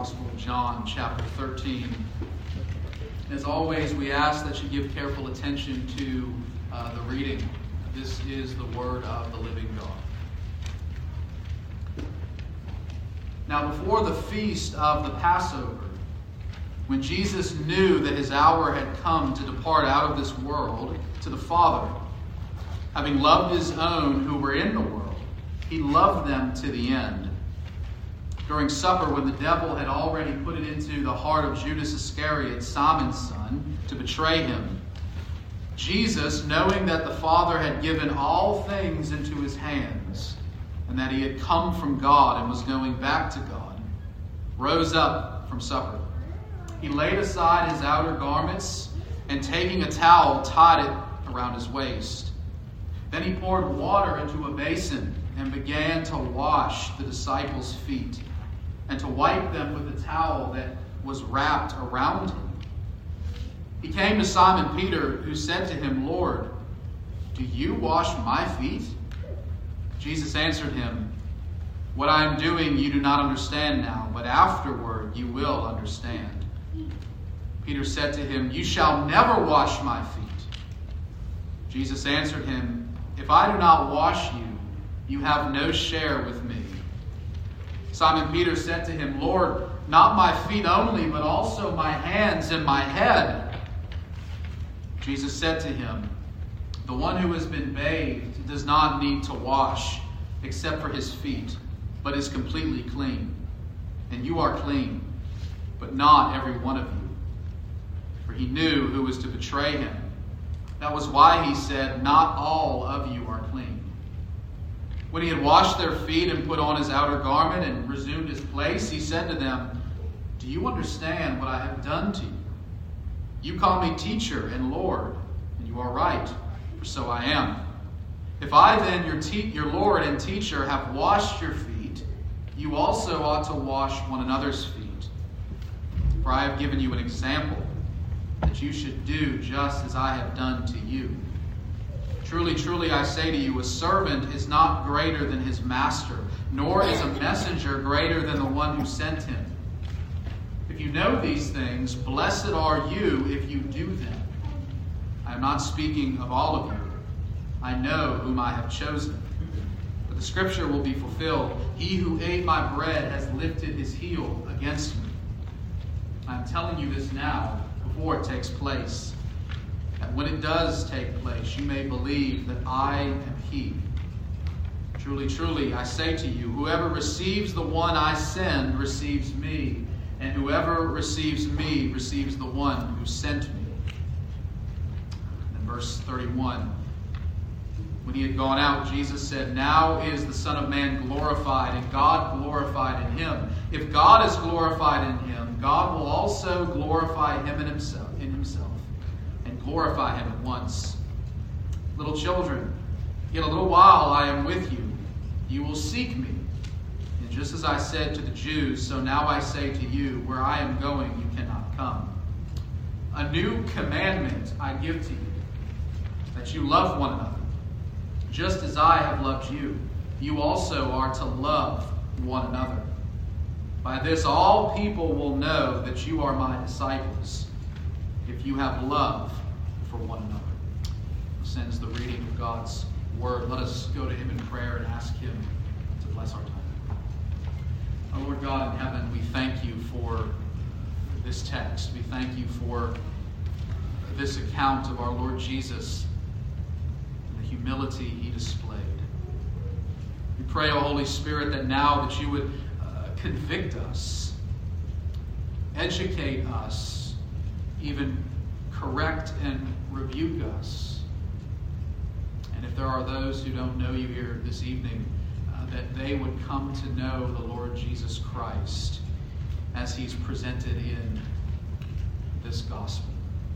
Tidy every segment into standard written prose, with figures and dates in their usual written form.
Gospel of John, chapter 13. As always, we ask that you give careful attention to the reading. This is the word of the living God. Now, before the feast of the Passover, when Jesus knew that his hour had come to depart out of this world to the Father, having loved his own who were in the world, he loved them to the end. During supper, when the devil had already put it into the heart of Judas Iscariot, Simon's son, to betray him, Jesus, knowing that the Father had given all things into his hands, and that he had come from God and was going back to God, rose up from supper. He laid aside his outer garments, and taking a towel, tied it around his waist. Then he poured water into a basin and began to wash the disciples' feet and to wipe them with the towel that was wrapped around him. He came to Simon Peter, who said to him, "Lord, do you wash my feet?" Jesus answered him, "What I am doing you do not understand now, but afterward you will understand." Peter said to him, "You shall never wash my feet." Jesus answered him, "If I do not wash you, you have no share with me." Simon Peter said to him, "Lord, not my feet only, but also my hands and my head." Jesus said to him, "The one who has been bathed does not need to wash except for his feet, but is completely clean. And you are clean, but not every one of you." For he knew who was to betray him. That was why he said, "Not all of you are clean." When he had washed their feet and put on his outer garment and resumed his place, he said to them, "Do you understand what I have done to you? You call me teacher and Lord, and you are right, for so I am. If I then, your Lord and teacher, have washed your feet, you also ought to wash one another's feet. For I have given you an example, that you should do just as I have done to you. Truly, truly, I say to you, a servant is not greater than his master, nor is a messenger greater than the one who sent him. If you know these things, blessed are you if you do them. I am not speaking of all of you. I know whom I have chosen. But the scripture will be fulfilled. He who ate my bread has lifted his heel against me. I am telling you this now, before it takes place, that when it does take place, you may believe that I am he. Truly, truly, I say to you, whoever receives the one I send receives me, and whoever receives me receives the one who sent me." And verse 31, when he had gone out, Jesus said, "Now is the Son of Man glorified, and God glorified in him. If God is glorified in him, God will also glorify him in himself, and glorify him at once. Little children, yet a little while I am with you. You will seek me. And just as I said to the Jews, so now I say to you, where I am going, you cannot come. A new commandment I give to you, that you love one another. Just as I have loved you, you also are to love one another. By this all people will know that you are my disciples, if you have love for one another." This ends the reading of God's word. Let us go to him in prayer and ask him to bless our time. Our Lord God in heaven, we thank you for this text. We thank you for this account of our Lord Jesus and the humility he displayed. We pray, O Holy Spirit, that now that you would convict us, educate us, even correct and rebuke us. And if there are those who don't know you here this evening, that they would come to know the Lord Jesus Christ as he's presented in this gospel.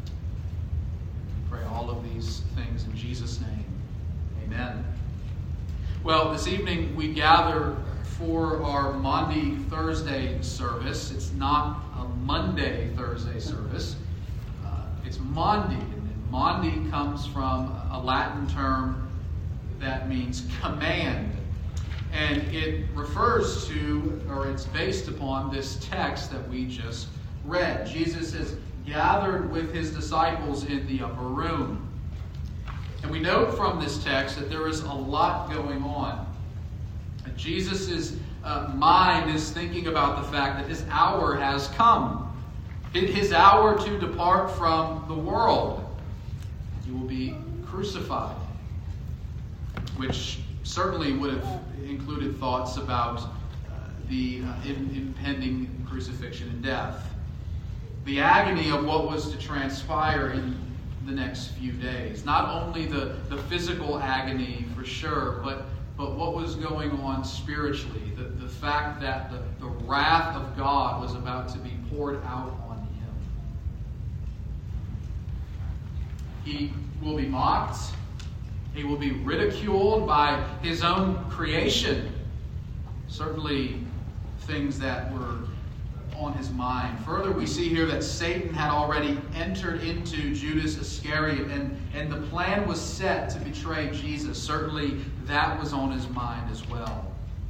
We pray all of these things in Jesus' name. Amen. Well, this evening we gather for our Maundy Thursday service. It's not a Monday Thursday service. It's Maundy. And Maundy comes from a Latin term that means command. And it refers to, or it's based upon, this text that we just read. Jesus is gathered with his disciples in the upper room. And we note from this text that there is a lot going on. Jesus' mind is thinking about the fact that his hour has come. His hour to depart from the world. He will be crucified, which certainly would have included thoughts about the impending crucifixion and death. The agony of what was to transpire in the next few days. Not only the physical agony for sure, but what was going on spiritually. The fact that the wrath of God was about to be poured out on him. He will be mocked. He will be ridiculed by his own creation. Certainly things that were on his mind. Further, we see here that Satan had already entered into Judas Iscariot, and the plan was set to betray Jesus. Certainly that was on his mind as well.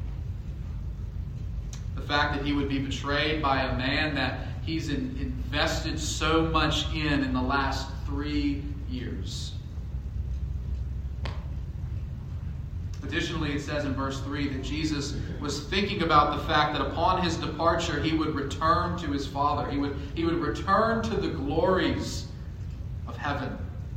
The fact that he would be betrayed by a man that he's invested so much in the last 3 years. Additionally, it says in verse 3 that Jesus was thinking about the fact that upon his departure, he would return to his Father. He would return to the glories of heaven.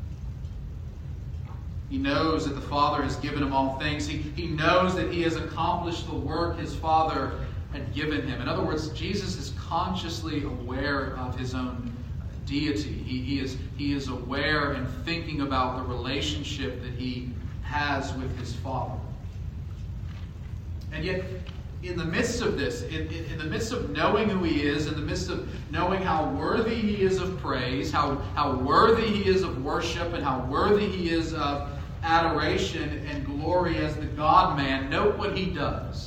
He knows that the Father has given him all things. He knows that he has accomplished the work his Father had given him. In other words, Jesus is consciously aware of his own deity. He is aware and thinking about the relationship that he has with his Father. And yet, in the midst of this, in the midst of knowing who he is, in the midst of knowing how worthy he is of praise, how worthy he is of worship, and how worthy he is of adoration and glory as the God-man, note what he does.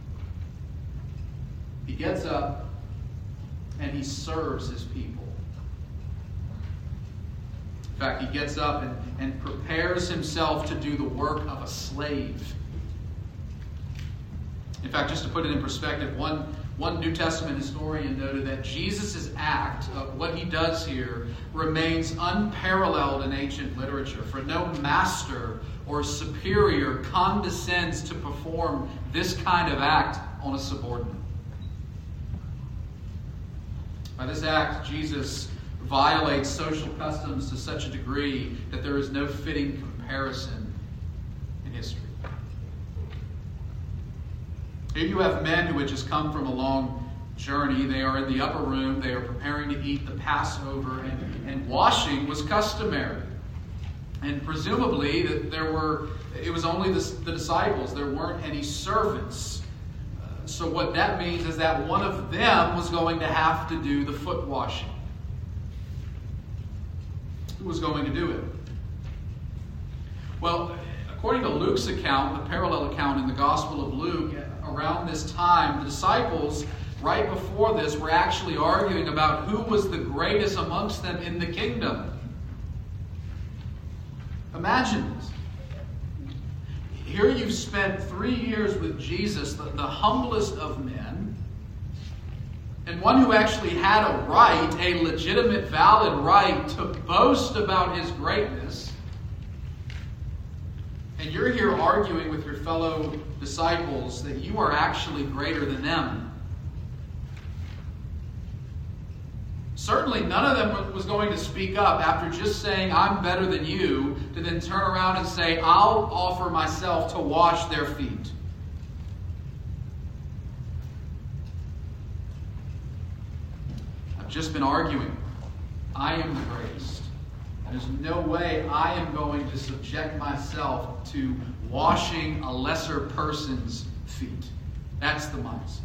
He gets up and he serves his people. In fact, he gets up and prepares himself to do the work of a slave. In fact, just to put it in perspective, one New Testament historian noted that Jesus' act, what he does here, remains unparalleled in ancient literature. For no master or superior condescends to perform this kind of act on a subordinate. By this act, Jesus violates social customs to such a degree that there is no fitting comparison in history. Here you have men who had just come from a long journey. They are in the upper room. They are preparing to eat the Passover, and washing was customary. And presumably, it was only the disciples. There weren't any servants. So what that means is that one of them was going to have to do the foot washing. Who was going to do it? Well, according to Luke's account, the parallel account in the Gospel of Luke, around this time, the disciples, right before this, were actually arguing about who was the greatest amongst them in the kingdom. Imagine this. Here you've spent 3 years with Jesus, the humblest of men, and one who actually had a right, a legitimate, valid right to boast about his greatness. And you're here arguing with your fellow disciples that you are actually greater than them. Certainly none of them was going to speak up after just saying, I'm better than you, to then turn around and say, I'll offer myself to wash their feet. I've just been arguing. I am the greatest. There's no way I am going to subject myself to washing a lesser person's feet. That's the mindset.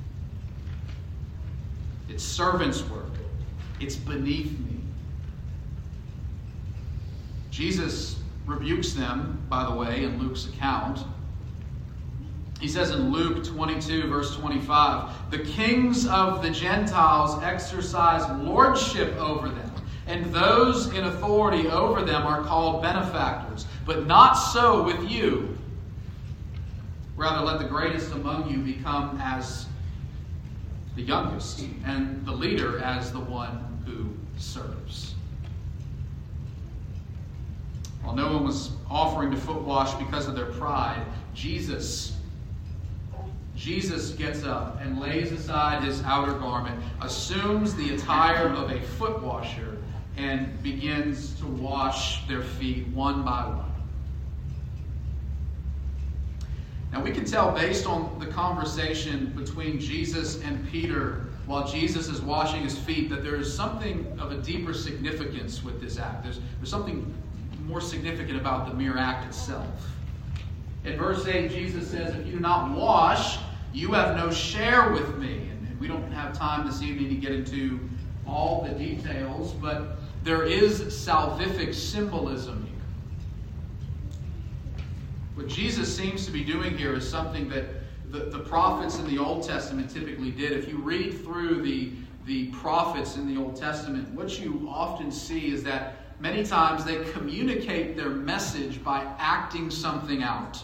It's servant's work. It's beneath me. Jesus rebukes them, by the way, in Luke's account. He says in Luke 22, verse 25, the kings of the Gentiles exercise lordship over them, and those in authority over them are called benefactors. But not so with you. Rather, let the greatest among you become as the youngest, and the leader as the one who serves. While no one was offering to foot wash because of their pride, Jesus gets up and lays aside his outer garment, assumes the attire of a foot washer, and begins to wash their feet one by one. Now we can tell based on the conversation between Jesus and Peter while Jesus is washing his feet that there is something of a deeper significance with this act. There's something more significant about the mere act itself. In verse 8, Jesus says, "If you do not wash, you have no share with me." And we don't have time this evening to get into all the details, but there is salvific symbolism here. What Jesus seems to be doing here is something that the prophets in the Old Testament typically did. If you read through the prophets in the Old Testament, what you often see is that many times they communicate their message by acting something out.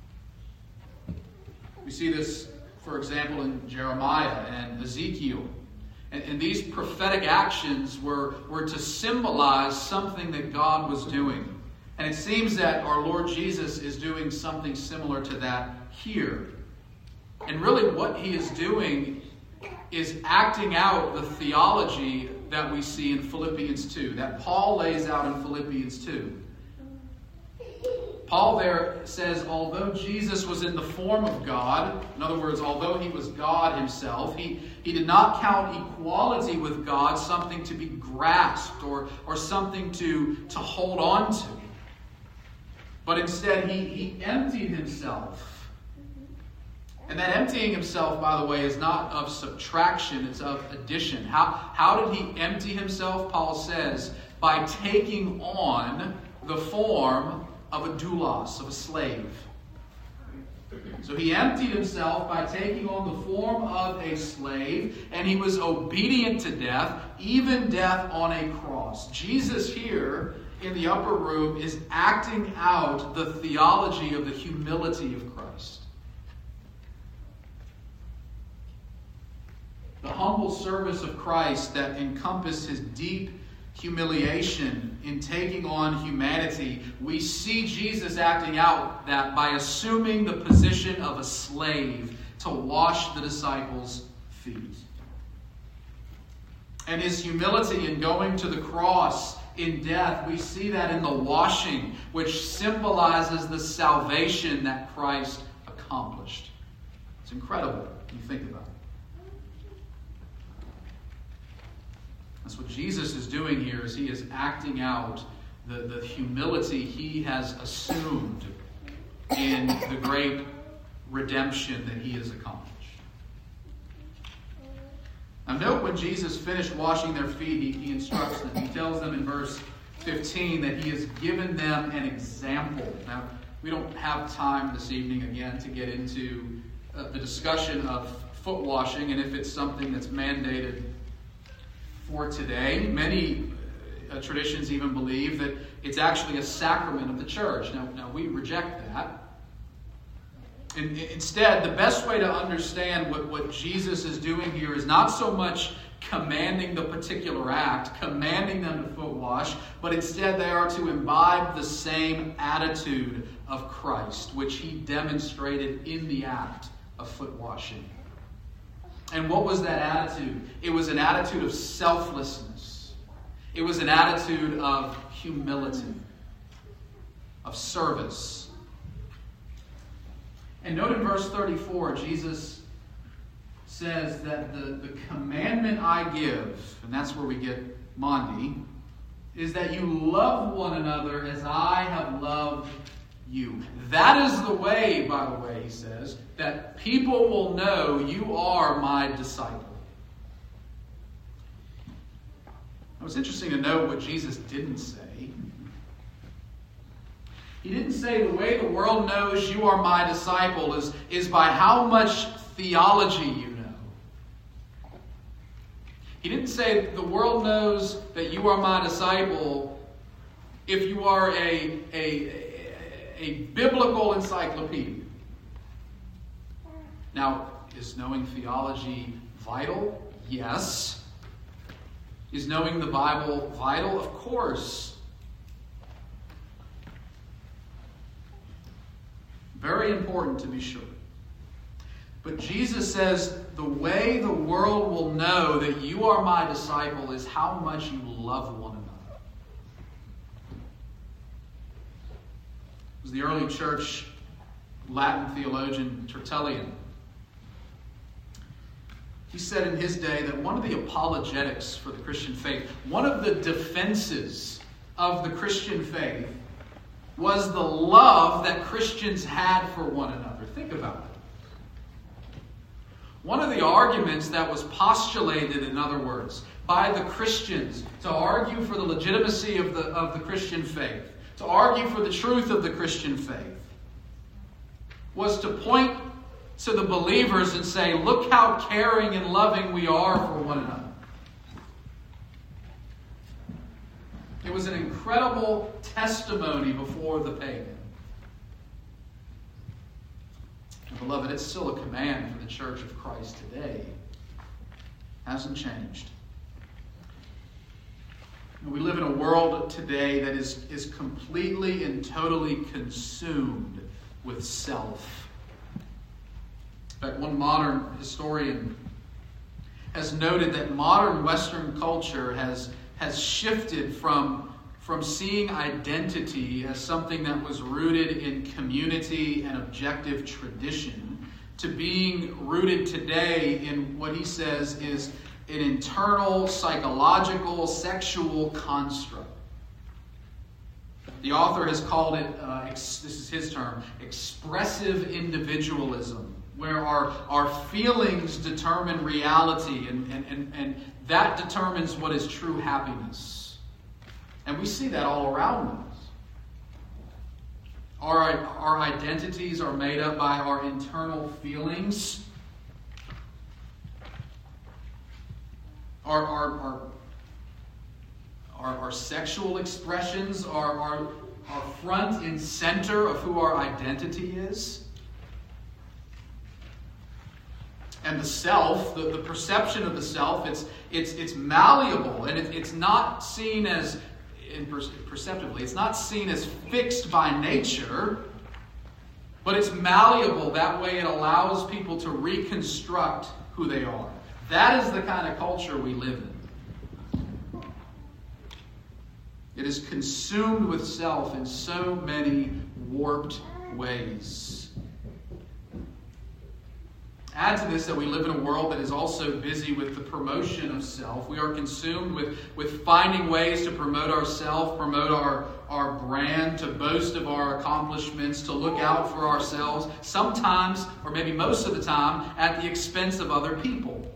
We see this, for example, in Jeremiah and Ezekiel. And these prophetic actions were to symbolize something that God was doing. And it seems that our Lord Jesus is doing something similar to that here. And really what he is doing is acting out the theology that we see in Philippians 2, that Paul lays out in Philippians 2. Paul there says, although Jesus was in the form of God, in other words, although he was God himself, he did not count equality with God something to be grasped or something to hold on to. But instead, he emptied himself. And that emptying himself, by the way, is not of subtraction, it's of addition. How did he empty himself? Paul says, by taking on the form of a doulos, of a slave. So he emptied himself by taking on the form of a slave, and he was obedient to death, even death on a cross. Jesus here in the upper room is acting out the theology of the humility of Christ. The humble service of Christ that encompassed his deep humiliation in taking on humanity, we see Jesus acting out that by assuming the position of a slave to wash the disciples' feet. And his humility in going to the cross in death, we see that in the washing, which symbolizes the salvation that Christ accomplished. It's incredible when you think about it. That's what Jesus is doing here, is he is acting out the humility he has assumed in the great redemption that he has accomplished. Now note when Jesus finished washing their feet, he instructs them. He tells them in verse 15 that he has given them an example. Now, we don't have time this evening again to get into the discussion of foot washing and if it's something that's mandated for today. Many traditions even believe that it's actually a sacrament of the church. Now we reject that. Instead, the best way to understand what Jesus is doing here is not so much commanding the particular act, commanding them to foot wash, but instead they are to imbibe the same attitude of Christ, which he demonstrated in the act of foot washing. And what was that attitude? It was an attitude of selflessness. It was an attitude of humility, of service. And note in verse 34, Jesus says that the commandment I give, and that's where we get Maundy, is that you love one another as I have loved you. That is the way, by the way, he says, that people will know you are my disciple. Now, it's interesting to note what Jesus didn't say. He didn't say the way the world knows you are my disciple is by how much theology you know. He didn't say the world knows that you are my disciple if you are a biblical encyclopedia. Now, is knowing theology vital? Yes. Is knowing the Bible vital? Of course. Very important to be sure. But Jesus says the way the world will know that you are my disciple is how much you love one another. It was the early church Latin theologian Tertullian. He said in his day that one of the apologetics for the Christian faith, one of the defenses of the Christian faith, was the love that Christians had for one another. Think about it. One of the arguments that was postulated, in other words, by the Christians to argue for the legitimacy of the Christian faith, to argue for the truth of the Christian faith, was to point to the believers and say, look how caring and loving we are for one another. It was an incredible testimony before the pagan. And beloved, it's still a command for the Church of Christ today. Hasn't changed. We live in a world today that is completely and totally consumed with self. In fact, one modern historian has noted that modern Western culture has shifted from seeing identity as something that was rooted in community and objective tradition to being rooted today in what he says is an internal, psychological, sexual construct. The author has called it, this is his term, expressive individualism, where our feelings determine reality and that determines what is true happiness. And we see that all around us. Our identities are made up by our internal feelings. Our sexual expressions are front and center of who our identity is. And the self, the perception of the self, it's malleable, and it's not seen as, perceptively, it's not seen as fixed by nature, but it's malleable. That way it allows people to reconstruct who they are. That is the kind of culture we live in. It is consumed with self in so many warped ways. Add to this that we live in a world that is also busy with the promotion of self. We are consumed with finding ways to promote ourselves, promote our brand, to boast of our accomplishments, to look out for ourselves, sometimes, or maybe most of the time, at the expense of other people.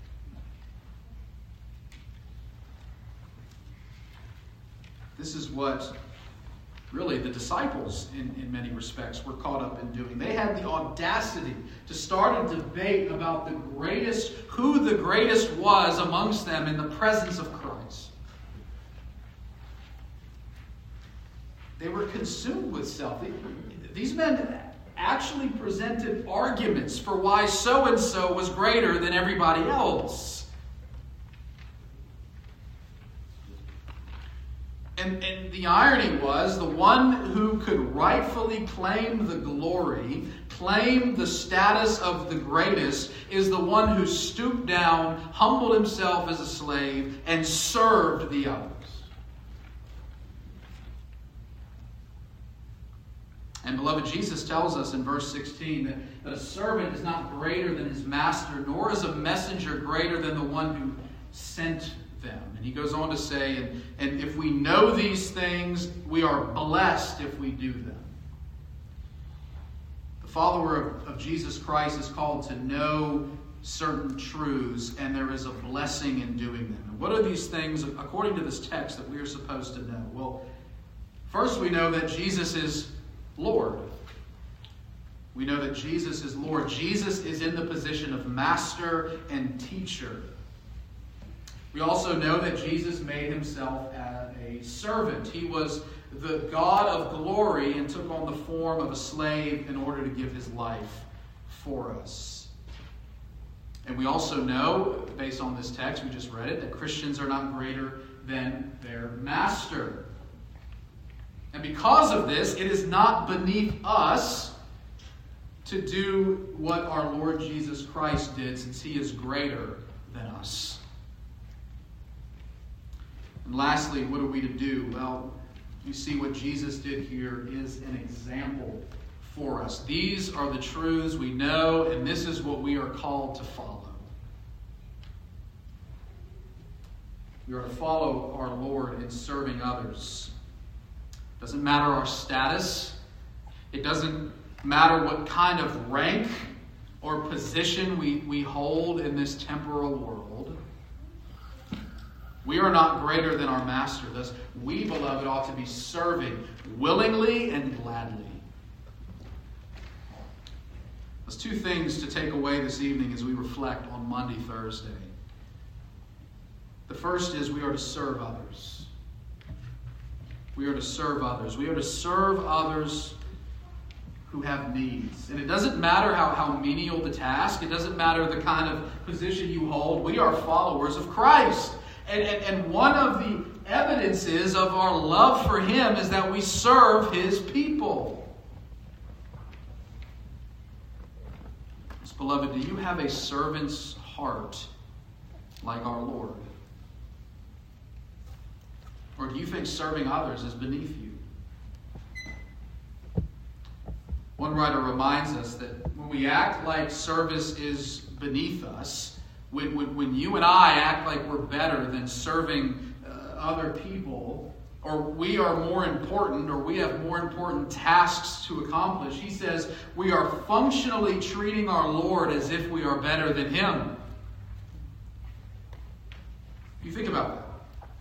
This is what really the disciples, in many respects, were caught up in doing. They had the audacity to start a debate about who the greatest was amongst them in the presence of Christ. They were consumed with self. These men actually presented arguments for why so-and-so was greater than everybody else. And the irony was, the one who could rightfully claim the glory, claim the status of the greatest, is the one who stooped down, humbled himself as a slave, and served the others. And beloved, Jesus tells us in verse 16 that a servant is not greater than his master, nor is a messenger greater than the one who sent them. And he goes on to say, and if we know these things, we are blessed if we do them. The follower of Jesus Christ is called to know certain truths, and there is a blessing in doing them. And what are these things, according to this text, that we are supposed to know? Well, first we know that Jesus is Lord. We know that Jesus is Lord. Jesus is in the position of master and teacher. We also know that Jesus made himself a servant. He was the God of glory and took on the form of a slave in order to give his life for us. And we also know, based on this text, we just read it, that Christians are not greater than their master. And because of this, it is not beneath us to do what our Lord Jesus Christ did, since he is greater than us. And lastly, what are we to do? Well, you see what Jesus did here is an example for us. These are the truths we know, and this is what we are called to follow. We are to follow our Lord in serving others. It doesn't matter our status. It doesn't matter what kind of rank or position we hold in this temporal world. We are not greater than our master. Thus, we, beloved, ought to be serving willingly and gladly. There's two things to take away this evening as we reflect on Maundy Thursday. The first is we are to serve others. We are to serve others. We are to serve others who have needs. And it doesn't matter how menial the task. It doesn't matter the kind of position you hold. We are followers of Christ. And one of the evidences of our love for him is that we serve his people. So, beloved, do you have a servant's heart like our Lord? Or do you think serving others is beneath you? One writer reminds us that when we act like service is beneath us, when you and I act like we're better than serving other people, or we are more important, or we have more important tasks to accomplish, he says we are functionally treating our Lord as if we are better than him. You think about that.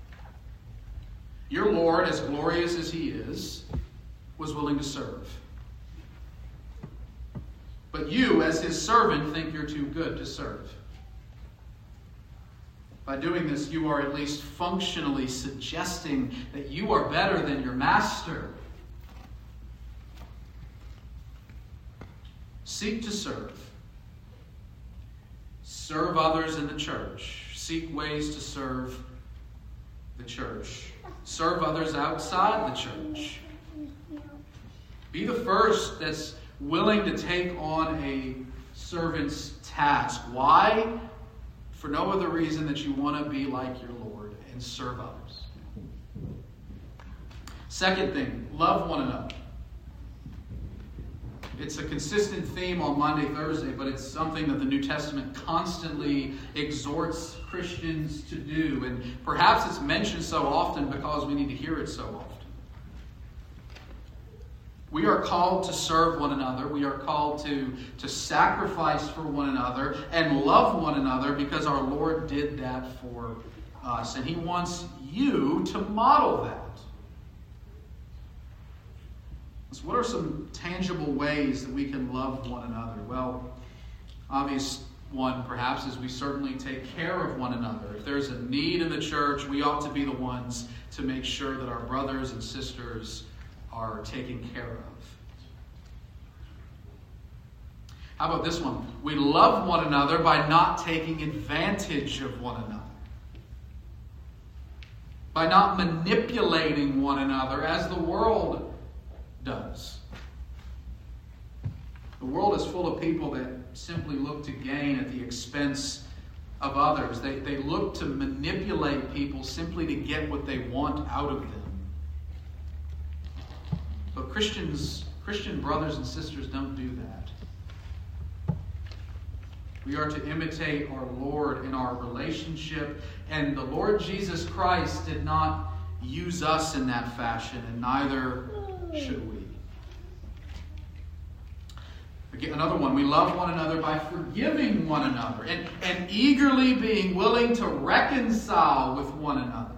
Your Lord, as glorious as he is, was willing to serve. But you, as his servant, think you're too good to serve. By doing this, you are at least functionally suggesting that you are better than your master. Seek to serve. Serve others in the church. Seek ways to serve the church. Serve others outside the church. Be the first that's willing to take on a servant's task. Why? For no other reason that you want to be like your Lord and serve others. Second thing, love one another. It's a consistent theme on Maundy Thursday, but it's something that the New Testament constantly exhorts Christians to do. And perhaps it's mentioned so often because we need to hear it so often. We are called to serve one another. We are called to sacrifice for one another and love one another because our Lord did that for us. And he wants you to model that. So what are some tangible ways that we can love one another? Well, obvious one perhaps is we certainly take care of one another. If there's a need in the church, we ought to be the ones to make sure that our brothers and sisters are taken care of. How about this one? We love one another by not taking advantage of one another. By not manipulating one another as the world does. The world is full of people that simply look to gain at the expense of others. They look to manipulate people simply to get what they want out of them. But Christian brothers and sisters don't do that. We are to imitate our Lord in our relationship, and the Lord Jesus Christ did not use us in that fashion, and neither should we. Again, another one, we love one another by forgiving one another and eagerly being willing to reconcile with one another.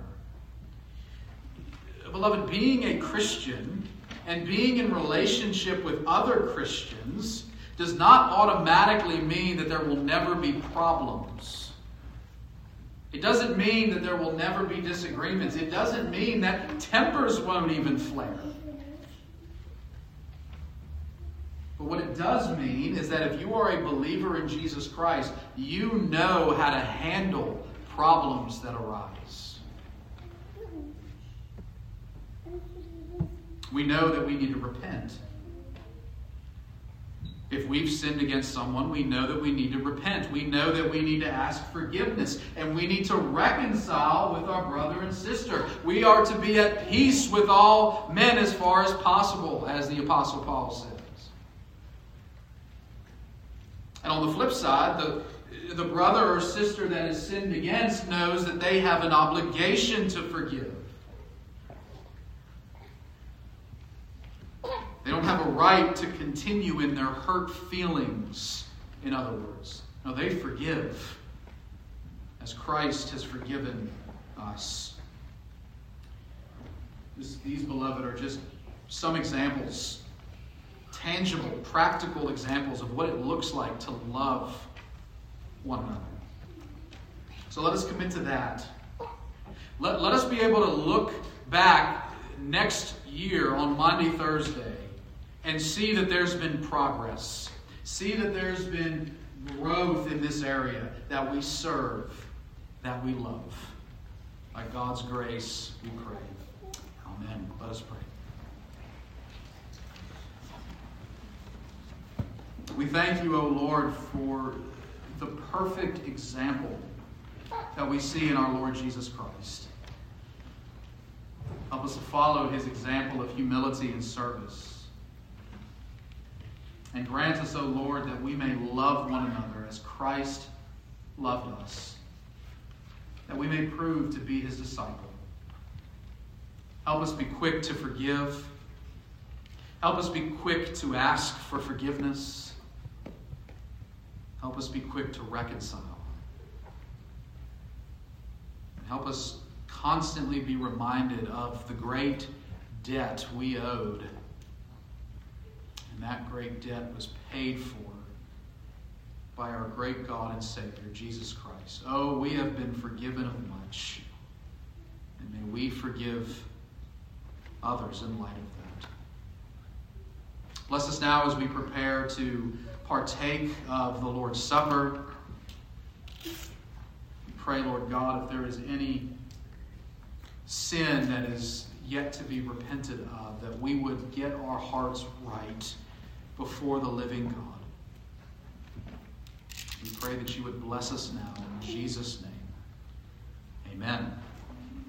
Beloved, being a Christian and being in relationship with other Christians does not automatically mean that there will never be problems. It doesn't mean that there will never be disagreements. It doesn't mean that tempers won't even flare. But what it does mean is that if you are a believer in Jesus Christ, you know how to handle problems that arise. We know that we need to repent. If we've sinned against someone, we know that we need to repent. We know that we need to ask forgiveness. And we need to reconcile with our brother and sister. We are to be at peace with all men as far as possible, as the Apostle Paul says. And on the flip side, the brother or sister that is sinned against knows that they have an obligation to forgive. They don't have a right to continue in their hurt feelings, in other words. No, they forgive as Christ has forgiven us. These, beloved, are just some examples, tangible, practical examples of what it looks like to love one another. So let us commit to that. Let us be able to look back next year on Maundy Thursday and see that there's been progress. See that there's been growth in this area, that we serve, that we love. By God's grace, we pray. Amen. Let us pray. We thank you, O Lord, for the perfect example that we see in our Lord Jesus Christ. Help us to follow his example of humility and service. And grant us, O Lord, that we may love one another as Christ loved us. That we may prove to be his disciple. Help us be quick to forgive. Help us be quick to ask for forgiveness. Help us be quick to reconcile. And help us constantly be reminded of the great debt we owed. And that great debt was paid for by our great God and Savior, Jesus Christ. Oh, we have been forgiven of much. And may we forgive others in light of that. Bless us now as we prepare to partake of the Lord's Supper. We pray, Lord God, if there is any sin that is yet to be repented of, that we would get our hearts right before the living God. We pray that you would bless us now in Jesus' name. Amen.